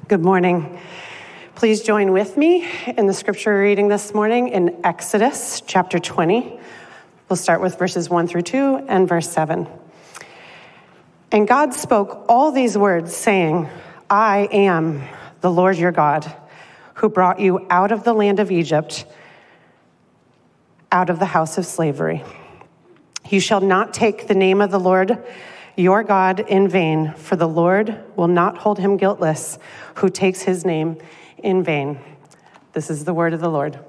Good morning. Please join with me in the scripture reading this morning in Exodus chapter 20. We'll start with verses 1 through 2 and verse 7. And God spoke all these words, saying, I am the Lord your God, who brought you out of the land of Egypt, out of the house of slavery. You shall not take the name of the Lord your God in vain, for the Lord will not hold him guiltless who takes his name in vain. This is the word of the Lord.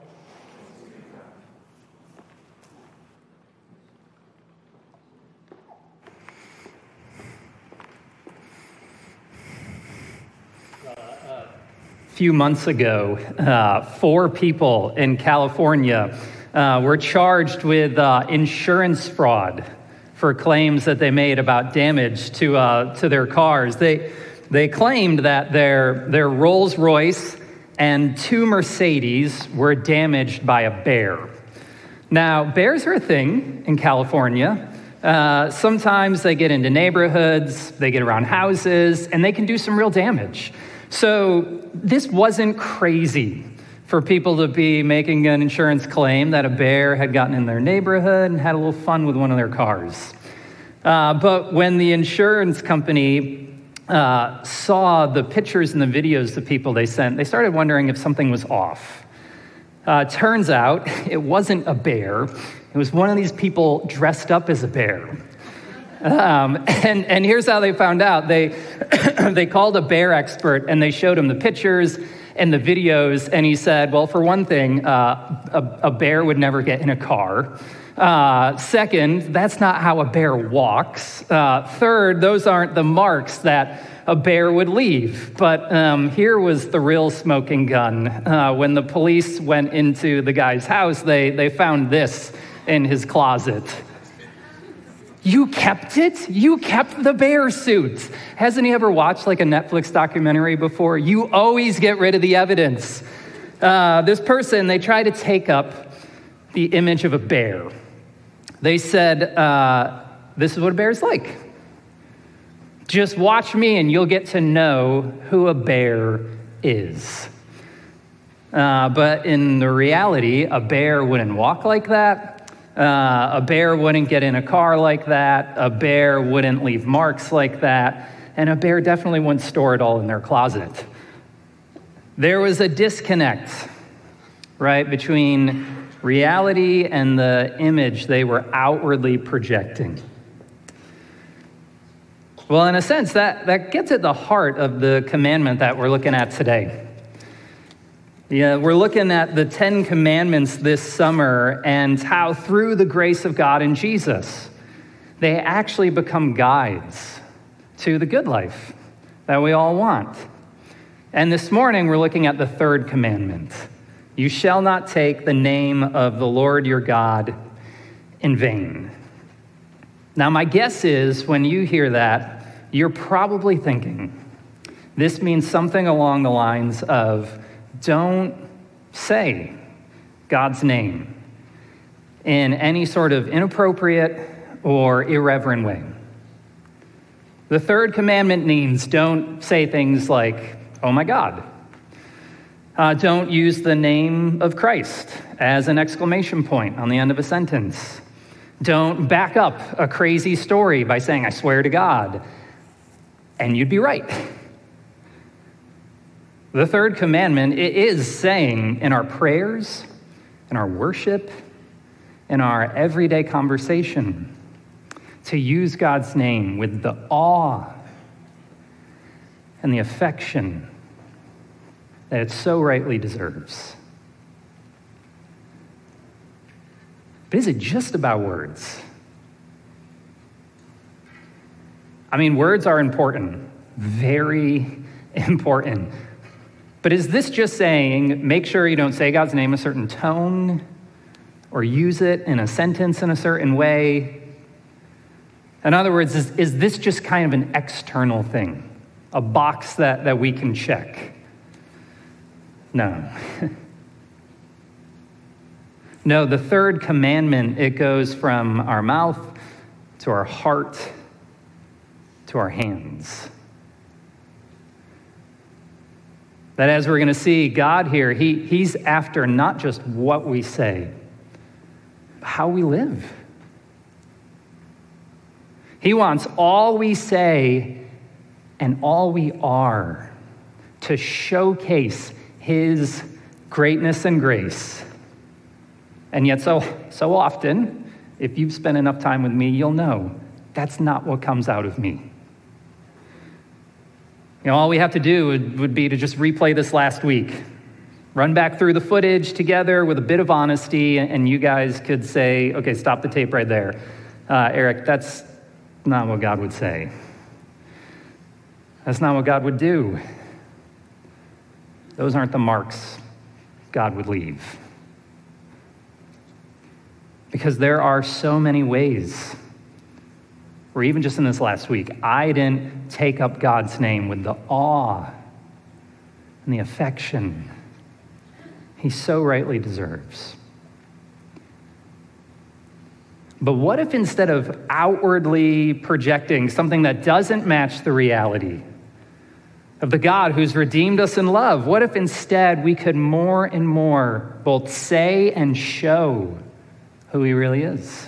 A few months ago, 4 people in California were charged with insurance fraud for claims that they made about damage to their cars. They claimed that their Rolls Royce and 2 Mercedes were damaged by a bear. Now, bears are a thing in California. Sometimes they get into neighborhoods, they get around houses, and they can do some real damage. So this wasn't crazy for people to be making an insurance claim that a bear had gotten in their neighborhood and had a little fun with one of their cars. But when the insurance company saw the pictures and the videos the people they sent, they started wondering if something was off. Turns out it wasn't a bear. It was one of these people dressed up as a bear. And here's how they found out. They called a bear expert and they showed him the pictures and the videos, and he said, well, for one thing, a bear would never get in a car. Second, that's not how a bear walks. Third, those aren't the marks that a bear would leave. But here was the real smoking gun. When the police went into the guy's house, they found this in his closet. You kept it? You kept the bear suit. Hasn't he ever watched like a Netflix documentary before? You always get rid of the evidence. This person, they try to take up the image of a bear. They said, this is what a bear's like. Just watch me and you'll get to know who a bear is. But in the reality, a bear wouldn't walk like that. A bear wouldn't get in a car like that. A bear wouldn't leave marks like that. And a bear definitely wouldn't store it all in their closet. There was a disconnect, right, between reality and the image they were outwardly projecting. Well, in a sense, that gets at the heart of the commandment that we're looking at today. Yeah, we're looking at the 10 Commandments this summer and how through the grace of God in Jesus, they actually become guides to the good life that we all want. And this morning, we're looking at the 3rd commandment. You shall not take the name of the Lord your God in vain. Now, my guess is when you hear that, you're probably thinking, this means something along the lines of, don't say God's name in any sort of inappropriate or irreverent way. The 3rd commandment means don't say things like, oh my God. Don't use the name of Christ as an exclamation point on the end of a sentence. Don't back up a crazy story by saying, I swear to God, and you'd be right. The 3rd commandment, it is saying in our prayers, in our worship, in our everyday conversation, to use God's name with the awe and the affection that it so rightly deserves. But is it just about words? I mean, words are important, very important. But is this just saying, make sure you don't say God's name a certain tone or use it in a sentence in a certain way? In other words, is this just kind of an external thing, a box that we can check? No. No, the 3rd commandment, it goes from our mouth to our heart to our hands. That as we're going to see, God here, he's after not just what we say, but how we live. He wants all we say and all we are to showcase his greatness and grace. And yet so often, if you've spent enough time with me, you'll know that's not what comes out of me. All we have to do would be to just replay this last week. Run back through the footage together with a bit of honesty, and you guys could say, okay, stop the tape right there. Eric, that's not what God would say. That's not what God would do. Those aren't the marks God would leave. Because there are so many ways, or even just in this last week, I didn't take up God's name with the awe and the affection he so rightly deserves. But what if instead of outwardly projecting something that doesn't match the reality of the God who's redeemed us in love, what if instead we could more and more both say and show who he really is?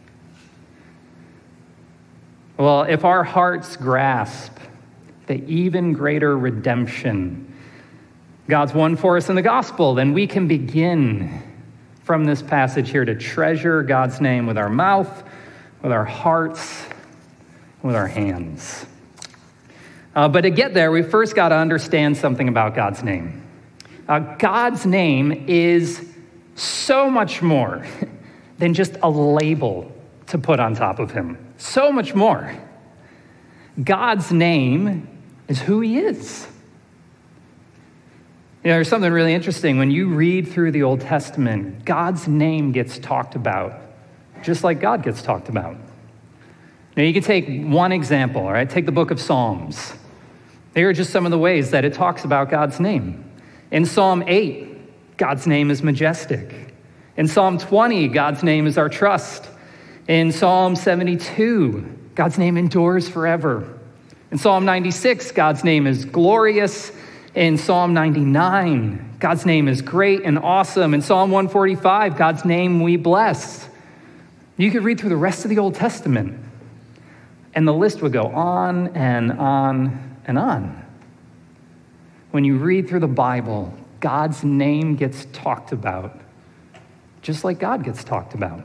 Well, if our hearts grasp the even greater redemption God's won for us in the gospel, then we can begin from this passage here to treasure God's name with our mouth, with our hearts, with our hands. But to get there, we first got to understand something about God's name. God's name is so much more than just a label to put on top of him. So much more. God's name is who he is. There's something really interesting. When you read through the Old Testament, God's name gets talked about just like God gets talked about. Now, you can take one example, all right? Take the book of Psalms. Here are just some of the ways that it talks about God's name. In Psalm 8, God's name is majestic. In Psalm 20, God's name is our trust. In Psalm 72, God's name endures forever. In Psalm 96, God's name is glorious. In Psalm 99, God's name is great and awesome. In Psalm 145, God's name we bless. You could read through the rest of the Old Testament, and the list would go on and on and on. When you read through the Bible, God's name gets talked about, just like God gets talked about.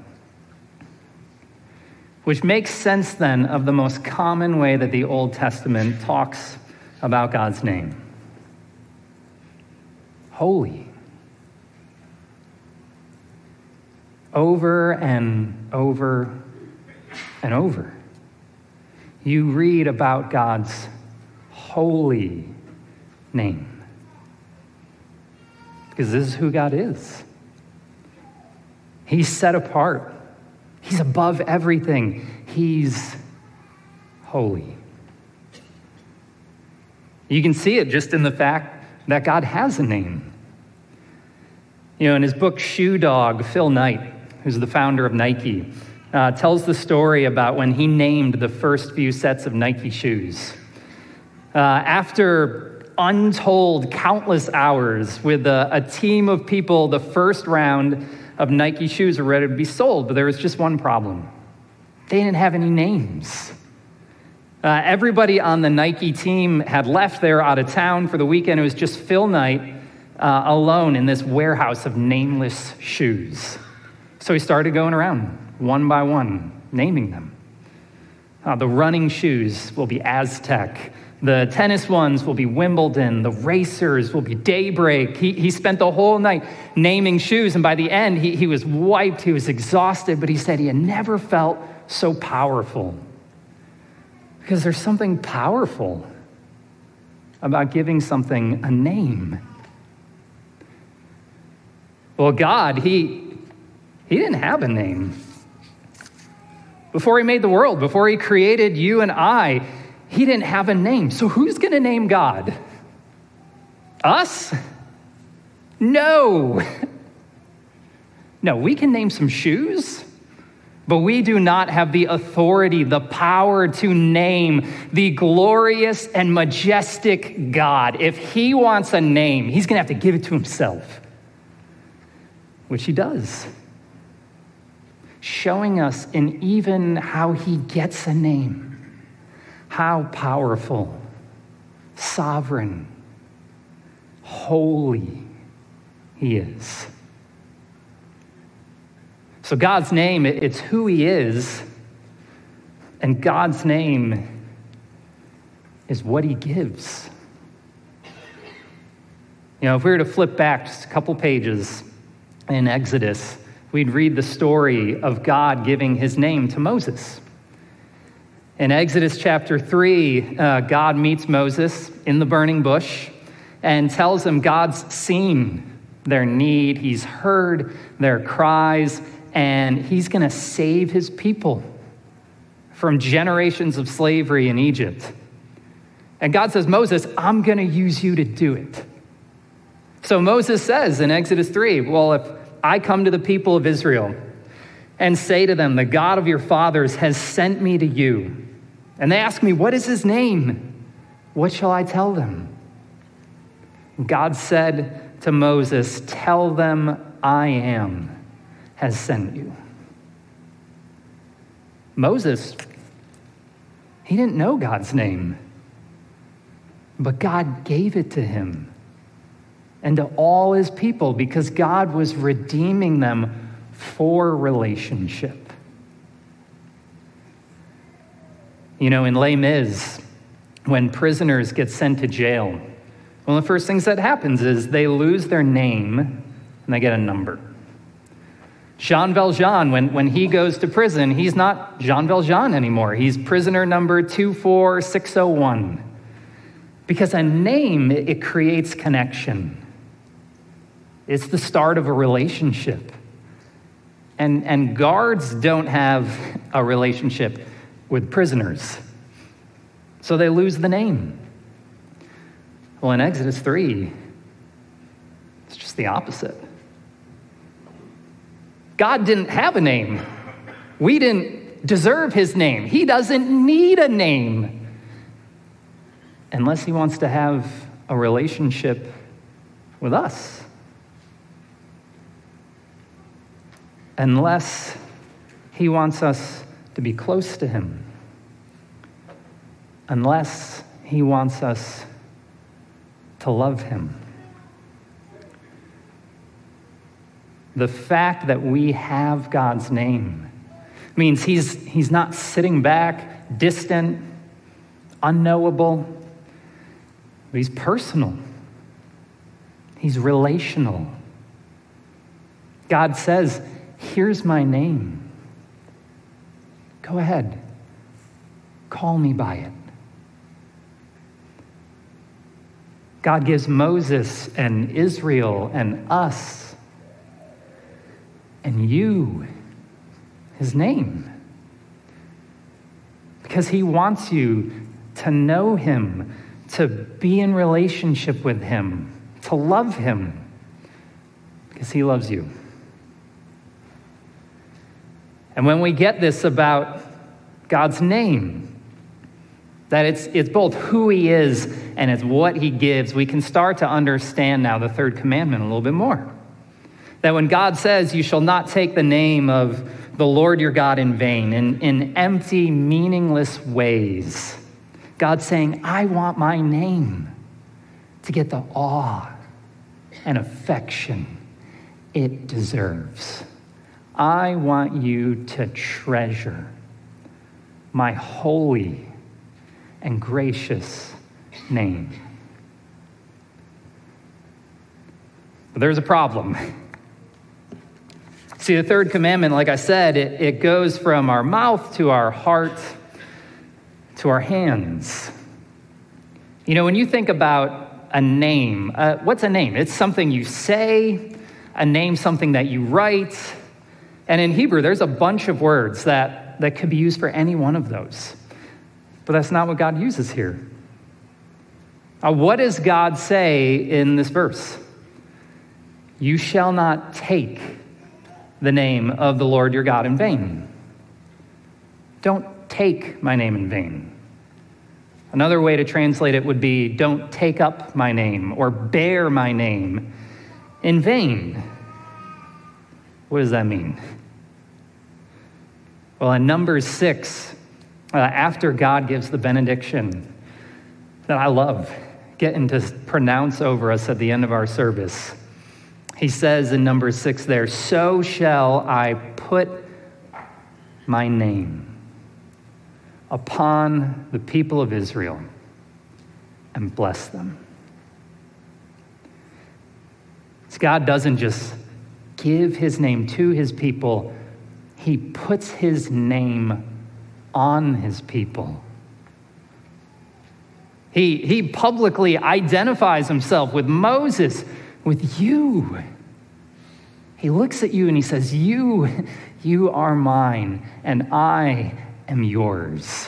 Which makes sense then of the most common way that the Old Testament talks about God's name. Holy. Over and over and over. You read about God's holy name. Because this is who God is. He's set apart. He's above everything. He's holy. You can see it just in the fact that God has a name. In his book Shoe Dog, Phil Knight, who's the founder of Nike, tells the story about when he named the first few sets of Nike shoes. After untold countless hours with a team of people, the first round of Nike shoes were ready to be sold, but there was just one problem. They didn't have any names. Everybody on the Nike team had left. They were out of town for the weekend. It was just Phil Knight alone in this warehouse of nameless shoes. So he started going around one by one, naming them. The running shoes will be Aztec. The tennis ones will be Wimbledon. The racers will be Daybreak. He spent the whole night naming shoes, and by the end, he was wiped, he was exhausted, but he said he had never felt so powerful. Because there's something powerful about giving something a name. Well, God, he didn't have a name. Before he made the world, before he created you and I, he didn't have a name. So who's going to name God? Us? No. No, we can name some shoes. But we do not have the authority, the power to name the glorious and majestic God. If he wants a name, he's going to have to give it to himself, which he does, showing us in even how he gets a name, how powerful, sovereign, holy he is. So God's name, it's who he is, and God's name is what he gives. You know, if we were to flip back just a couple pages in Exodus, we'd read the story of God giving his name to Moses. In Exodus chapter 3, God meets Moses in the burning bush and tells him God's seen their need, he's heard their cries, and he's going to save his people from generations of slavery in Egypt. And God says, Moses, I'm going to use you to do it. So Moses says in Exodus 3, well, if I come to the people of Israel and say to them, the God of your fathers has sent me to you, and they ask me, what is his name? What shall I tell them? God said to Moses, tell them I am has sent you. Moses, he didn't know God's name, but God gave it to him and to all his people because God was redeeming them for relationship. You know, in Les Mis, when prisoners get sent to jail, one of the first things that happens is they lose their name and they get a number. Jean Valjean, when he goes to prison, he's not Jean Valjean anymore. He's prisoner number 24601. Because a name, it creates connection. It's the start of a relationship. And guards don't have a relationship with prisoners. So they lose the name. Well, in Exodus 3, it's just the opposite. God didn't have a name. We didn't deserve his name. He doesn't need a name unless he wants to have a relationship with us. Unless he wants us to be close to him. Unless he wants us to love him. The fact that we have God's name means he's not sitting back, distant, unknowable. But he's personal. He's relational. God says, here's my name. Go ahead. Call me by it. God gives Moses and Israel and us and you his name. Because he wants you to know him, to be in relationship with him, to love him, because he loves you. And when we get this about God's name, that it's both who he is and it's what he gives, we can start to understand now the third commandment a little bit more. That when God says, you shall not take the name of the Lord your God in vain, in empty, meaningless ways, God's saying, I want my name to get the awe and affection it deserves. I want you to treasure my holy and gracious name. But there's a problem. See, the third commandment, like I said, it goes from our mouth to our heart to our hands. You know, when you think about a name, what's a name? It's something you say, a name, something that you write. And in Hebrew, there's a bunch of words that could be used for any one of those. But that's not what God uses here. What does God say in this verse? You shall not take the name of the Lord your God in vain. Don't take my name in vain. Another way to translate it would be, don't take up my name or bear my name in vain. What does that mean? Well, in Numbers 6, after God gives the benediction that I love getting to pronounce over us at the end of our service, he says in Numbers 6 there, so shall I put my name upon the people of Israel and bless them. So God doesn't just give his name to his people, he puts his name on his people. He publicly identifies himself with Moses, with you. He looks at you and he says, you are mine and I am yours.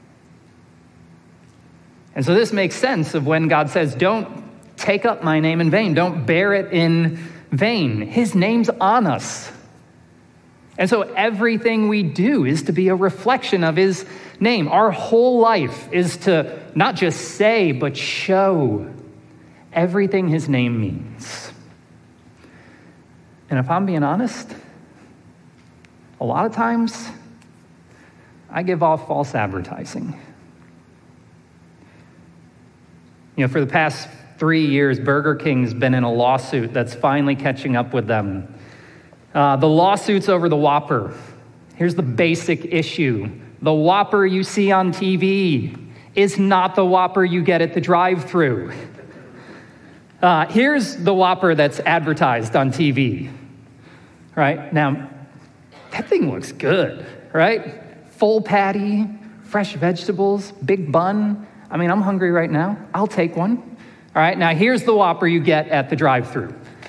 And so this makes sense of when God says, don't take up my name in vain. Don't bear it in vain. His name's on us. And so everything we do is to be a reflection of his name. Our whole life is to not just say, but show everything his name means. And if I'm being honest, a lot of times I give off false advertising. For the past 3 years, Burger King's been in a lawsuit that's finally catching up with them. The lawsuit's over the Whopper. Here's the basic issue. The Whopper you see on TV is not the Whopper you get at the drive-thru. Here's the Whopper that's advertised on TV. Right? Now, that thing looks good, right? Full patty, fresh vegetables, big bun. I mean, I'm hungry right now. I'll take one. All right, now here's the Whopper you get at the drive-thru.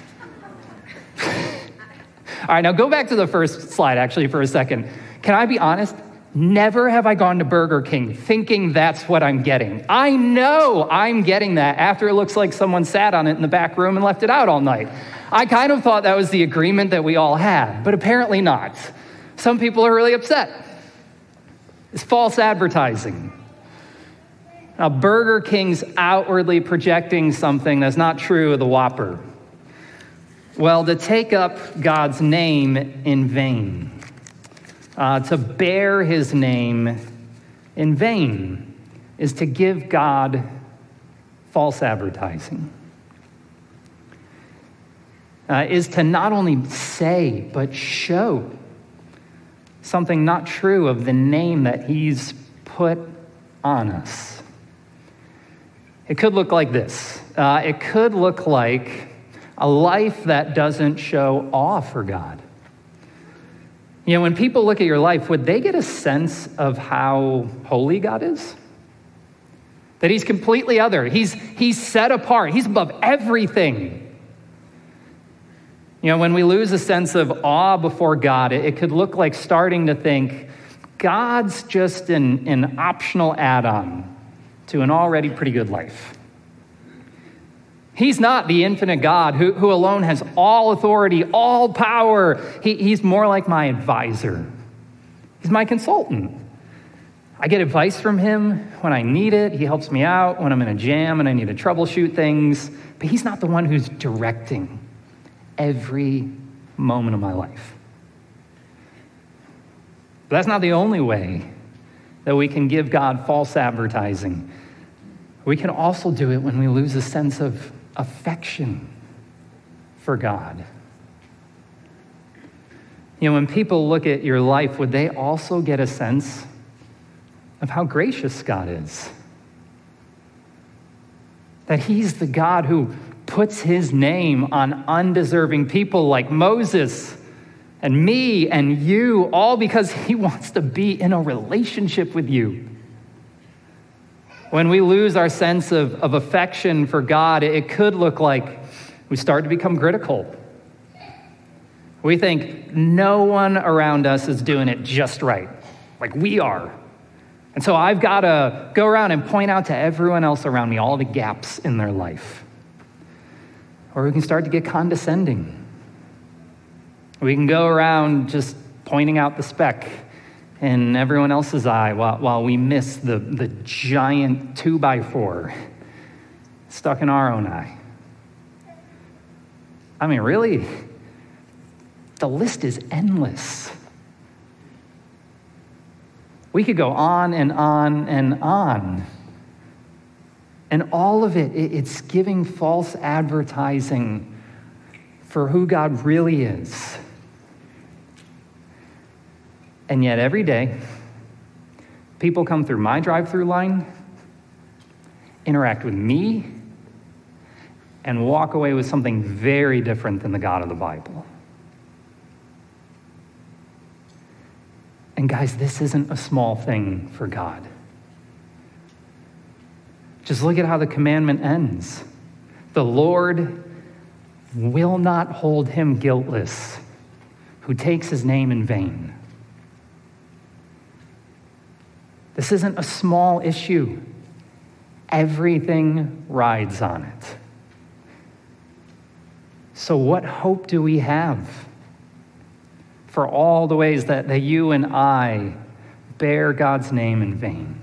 All right, now go back to the first slide, actually, for a second. Can I be honest? Never have I gone to Burger King thinking that's what I'm getting. I know I'm getting that after it looks like someone sat on it in the back room and left it out all night. I kind of thought that was the agreement that we all had, but apparently not. Some people are really upset. It's false advertising. Now, Burger King's outwardly projecting something that's not true of the Whopper. Well, to take up God's name in vain, to bear his name in vain, is to give God false advertising. Is to not only say, but show something not true of the name that he's put on us. It could look like this. It could look like a life that doesn't show awe for God. When people look at your life, would they get a sense of how holy God is? That he's completely other. He's set apart. He's above everything. When we lose a sense of awe before God, it could look like starting to think, God's just an optional add-on to an already pretty good life. He's not the infinite God who alone has all authority, all power. He's more like my advisor. He's my consultant. I get advice from him when I need it. He helps me out when I'm in a jam and I need to troubleshoot things. But he's not the one who's directing every moment of my life. But that's not the only way that we can give God false advertising. We can also do it when we lose a sense of affection for God. When people look at your life, would they also get a sense of how gracious God is? That he's the God who puts his name on undeserving people like Moses and me and you, all because he wants to be in a relationship with you. When we lose our sense of affection for God, it could look like we start to become critical. We think no one around us is doing it just right, like we are. And so I've got to go around and point out to everyone else around me all the gaps in their life. Or we can start to get condescending. We can go around just pointing out the speck in everyone else's eye while we miss the giant 2x4 stuck in our own eye. I mean, really, the list is endless. We could go on and on and on. And all of it's giving false advertising for who God really is. And yet every day, people come through my drive-through line, interact with me, and walk away with something very different than the God of the Bible. And guys, this isn't a small thing for God. Just look at how the commandment ends. The Lord will not hold him guiltless who takes his name in vain. This isn't a small issue. Everything rides on it. So what hope do we have for all the ways that you and I bear God's name in vain?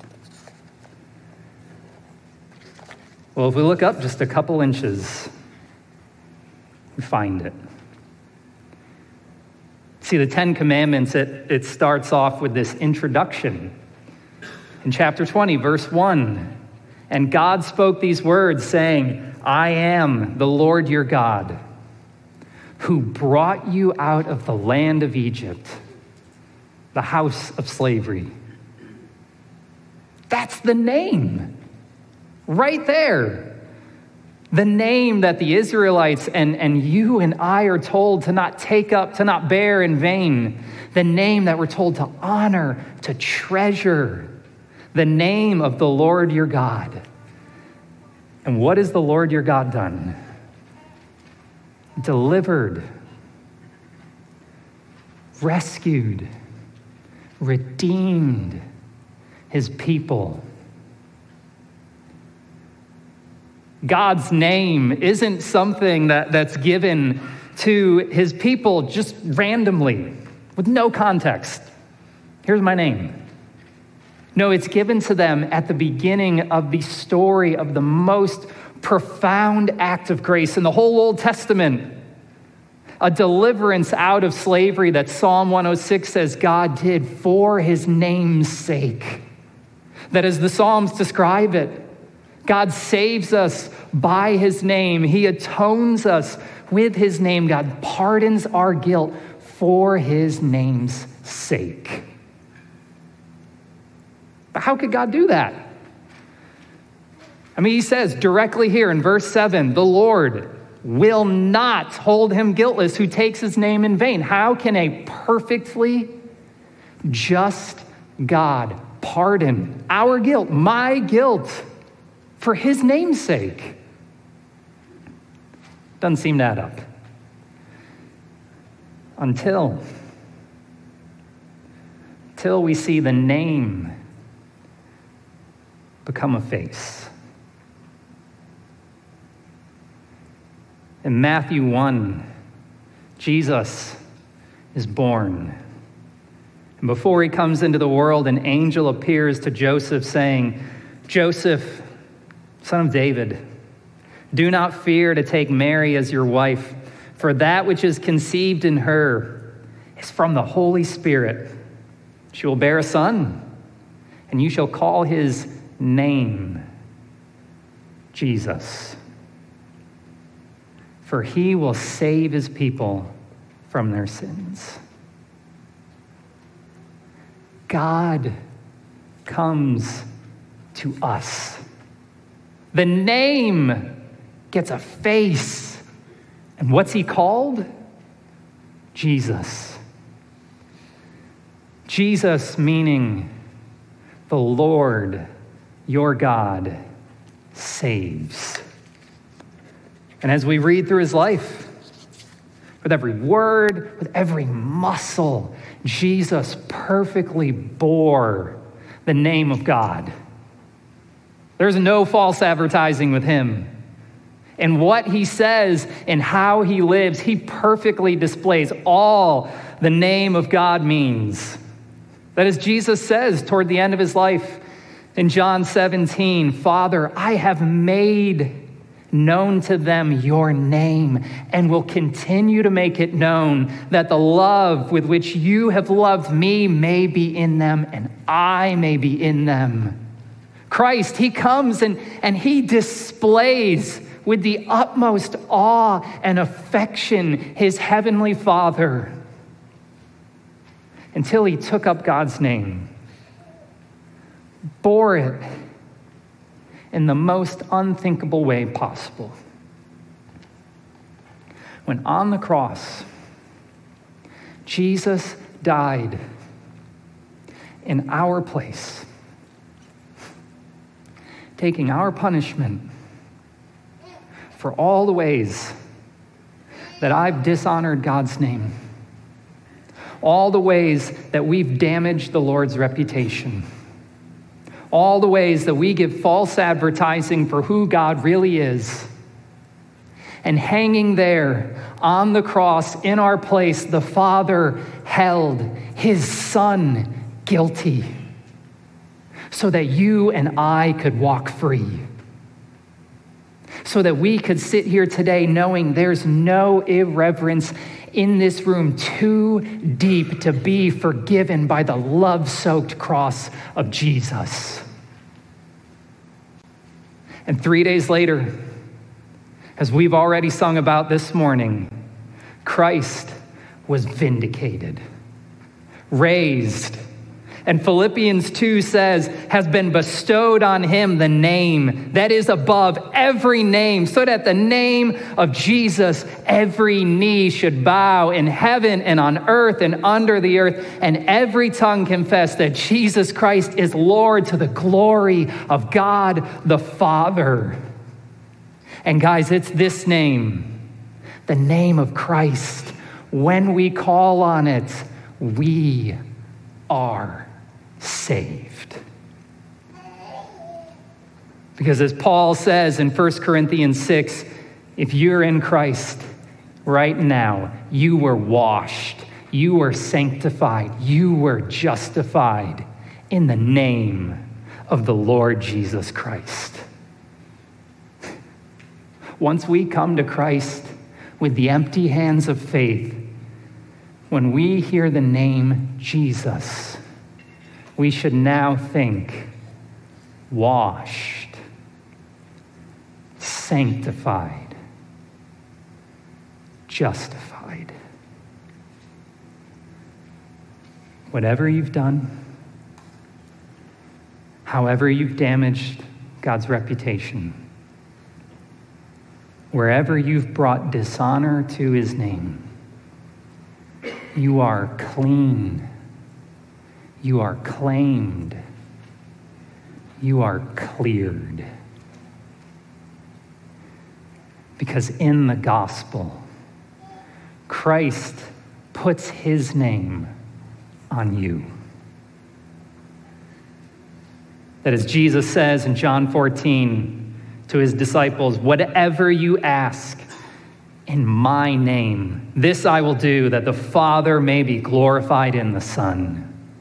Well, if we look up just a couple inches, we find it. See, the Ten Commandments, it starts off with this introduction. In chapter 20, verse 1, and God spoke these words, saying, I am the Lord your God, who brought you out of the land of Egypt, the house of slavery. That's the name, right there. The name that the Israelites and you and I are told to not take up, to not bear in vain. The name that we're told to honor, to treasure. The name of the Lord your God. And what has the Lord your God done? Delivered, rescued, redeemed his people. God's name isn't something that's given to his people just randomly, with no context. Here's my name. No, it's given to them at the beginning of the story of the most profound act of grace in the whole Old Testament. A deliverance out of slavery that Psalm 106 says God did for his name's sake. That as the Psalms describe it, God saves us by his name. He atones us with his name. God pardons our guilt for his name's sake. But how could God do that? I mean, he says directly here in verse 7, the Lord will not hold him guiltless who takes his name in vain. How can a perfectly just God pardon our guilt, my guilt, for his name's sake? Doesn't seem to add up. Until we see the name become a face. In Matthew 1, Jesus is born. And before he comes into the world, an angel appears to Joseph saying, Joseph, son of David, do not fear to take Mary as your wife, for that which is conceived in her is from the Holy Spirit. She will bear a son, and you shall call his name Jesus. For he will save his people from their sins. God comes to us. The name gets a face. And what's he called? Jesus. Jesus meaning the Lord, your God, saves. And as we read through his life, with every word, with every muscle, Jesus perfectly bore the name of God. There's no false advertising with him. And what he says and how he lives, he perfectly displays all the name of God means. That as Jesus says toward the end of his life in John 17, Father, I have made known to them your name and will continue to make it known, that the love with which you have loved me may be in them and I may be in them. Christ, he comes and he displays with the utmost awe and affection his heavenly Father until he took up God's name, bore it in the most unthinkable way possible. When on the cross, Jesus died in our place, taking our punishment for all the ways that I've dishonored God's name, all the ways that we've damaged the Lord's reputation, all the ways that we give false advertising for who God really is. And hanging there on the cross in our place, the Father held his Son guilty so that you and I could walk free, so that we could sit here today knowing there's no irreverence in this room too deep to be forgiven by the love-soaked cross of Jesus. And 3 days later, as we've already sung about this morning, Christ was vindicated, raised, and Philippians 2 says, has been bestowed on him the name that is above every name, so that at the name of Jesus, every knee should bow in heaven and on earth and under the earth, and every tongue confess that Jesus Christ is Lord to the glory of God the Father. And guys, it's this name, the name of Christ. When we call on it, we are saved. Because as Paul says in 1 Corinthians 6, if you're in Christ right now, you were washed, you were sanctified, you were justified in the name of the Lord Jesus Christ. Once we come to Christ with the empty hands of faith, when we hear the name Jesus, we should now think washed, sanctified, justified. Whatever you've done, however you've damaged God's reputation, wherever you've brought dishonor to his name, you are clean. You are claimed. You are cleared. Because in the gospel, Christ puts his name on you. That as Jesus says in John 14 to his disciples, whatever you ask in my name, this I will do, that the Father may be glorified in the Son.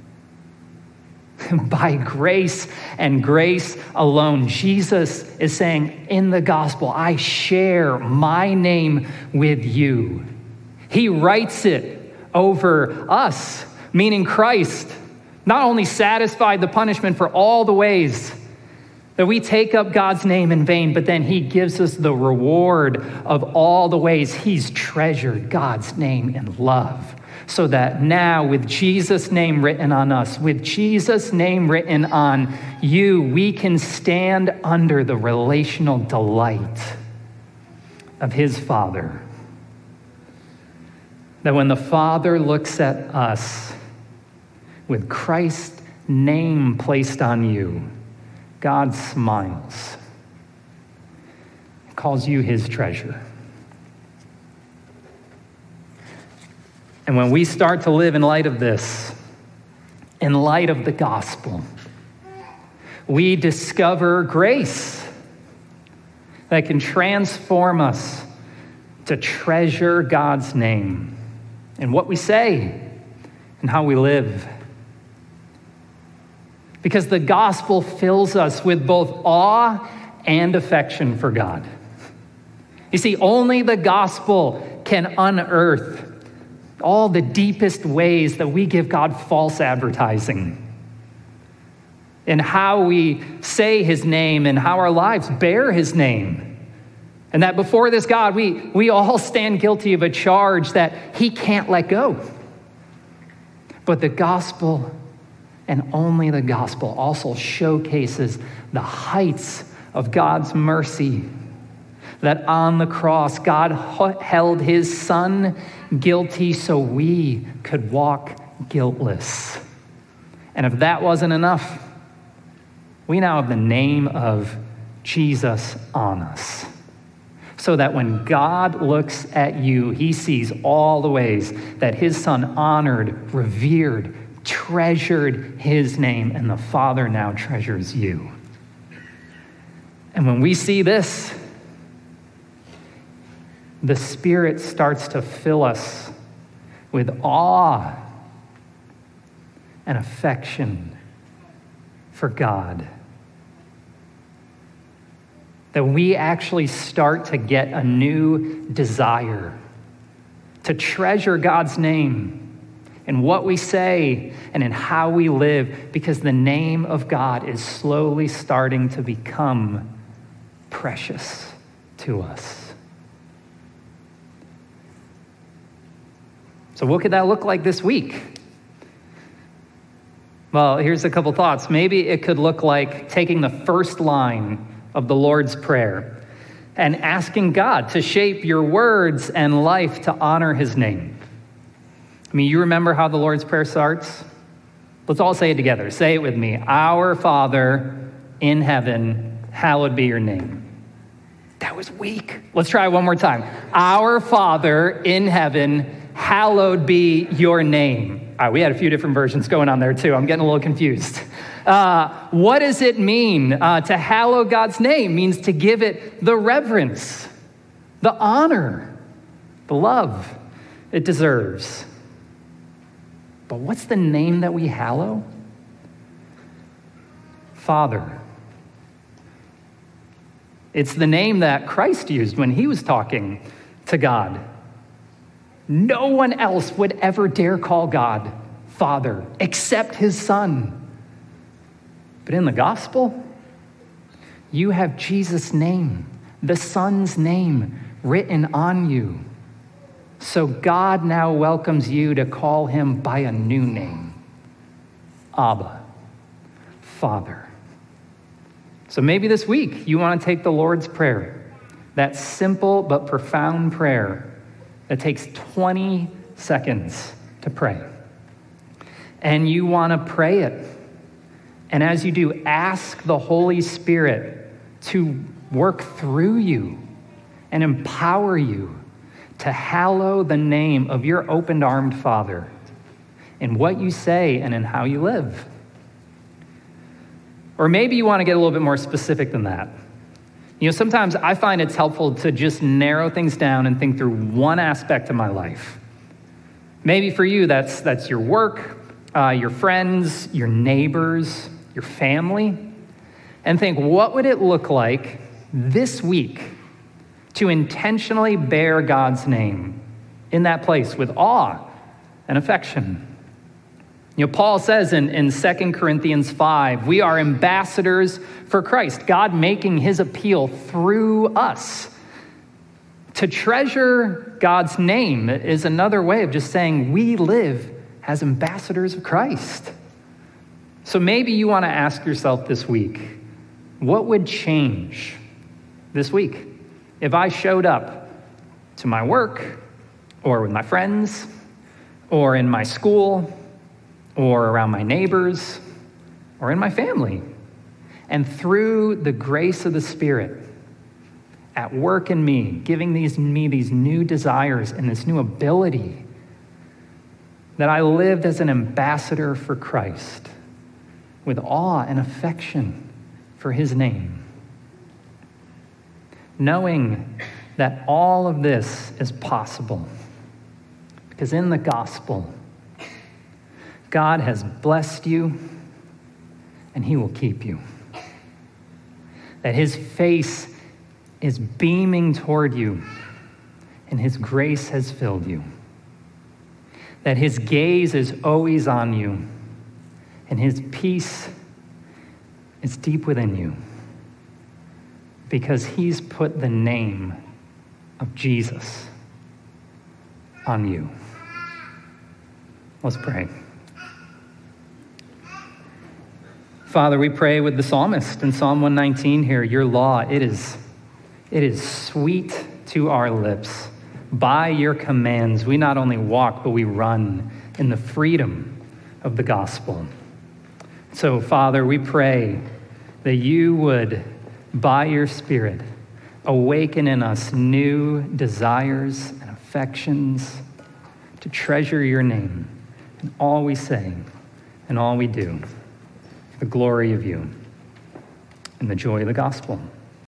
By grace and grace alone, Jesus is saying in the gospel, I share my name with you. He writes it over us, meaning Christ not only satisfied the punishment for all the ways that we take up God's name in vain, but then he gives us the reward of all the ways he's treasured God's name in love. So that now, with Jesus' name written on us, with Jesus' name written on you, we can stand under the relational delight of his Father. That when the Father looks at us with Christ's name placed on you, God smiles, calls you his treasure. And when we start to live in light of this, in light of the gospel, we discover grace that can transform us to treasure God's name in what we say and how we live. because the gospel fills us with both awe and affection for God. You see, only the gospel can unearth all the deepest ways that we give God false advertising, and how we say his name and how our lives bear his name. And that before this God, we all stand guilty of a charge that he can't let go. But the gospel, and only the gospel, also showcases the heights of God's mercy. That on the cross, God held his son guilty so we could walk guiltless. And if that wasn't enough, we now have the name of Jesus on us. So that when God looks at you, he sees all the ways that his son honored, revered, treasured his name, and the Father now treasures you. And when we see this, the Spirit starts to fill us with awe and affection for God. That we actually start to get a new desire to treasure God's name in what we say and in how we live, because the name of God is slowly starting to become precious to us. So what could that look like this week? Well, here's a couple thoughts. Maybe it could look like taking the first line of the Lord's Prayer and asking God to shape your words and life to honor his name. I mean, you remember how the Lord's Prayer starts? Let's all say it together. Say it with me. Our Father in heaven, hallowed be your name. That was weak. Let's try it one more time. Our Father in heaven, hallowed be your name. All right, we had a few different versions going on there too. I'm getting a little confused. What does it mean to hallow God's name? It means to give it the reverence, the honor, the love it deserves. But what's the name that we hallow? Father. It's the name that Christ used when he was talking to God. No one else would ever dare call God Father except his Son. But in the gospel, you have Jesus' name, the Son's name, written on you. So God now welcomes you to call him by a new name, Abba, Father. So maybe this week you want to take the Lord's Prayer, that simple but profound prayer that takes 20 seconds to pray. And you want to pray it. And as you do, ask the Holy Spirit to work through you and empower you to hallow the name of your open-armed Father in what you say and in how you live. Or maybe you want to get a little bit more specific than that. You know, sometimes I find it's helpful to just narrow things down and think through one aspect of my life. Maybe for you, that's your work, your friends, your neighbors, your family, and think, what would it look like this week to intentionally bear God's name in that place with awe and affection? You know, Paul says in 2 Corinthians 5, we are ambassadors for Christ, God making his appeal through us. To treasure God's name is another way of just saying we live as ambassadors of Christ. So maybe you want to ask yourself this week, what would change this week if I showed up to my work or with my friends or in my school or around my neighbors or in my family, and through the grace of the Spirit at work in me, giving me these new desires and this new ability, that I lived as an ambassador for Christ with awe and affection for his name, knowing that all of this is possible because in the gospel, God has blessed you and he will keep you. That his face is beaming toward you, and his grace has filled you. That his gaze is always on you, and his peace is deep within you, because he's put the name of Jesus on you. Let's pray. Father, we pray with the psalmist in Psalm 119 here, your law, it is sweet to our lips. By your commands, we not only walk, but we run in the freedom of the gospel. So, Father, we pray that you would, by your Spirit, awaken in us new desires and affections to treasure your name in all we say and all we do, for the glory of you and the joy of the gospel.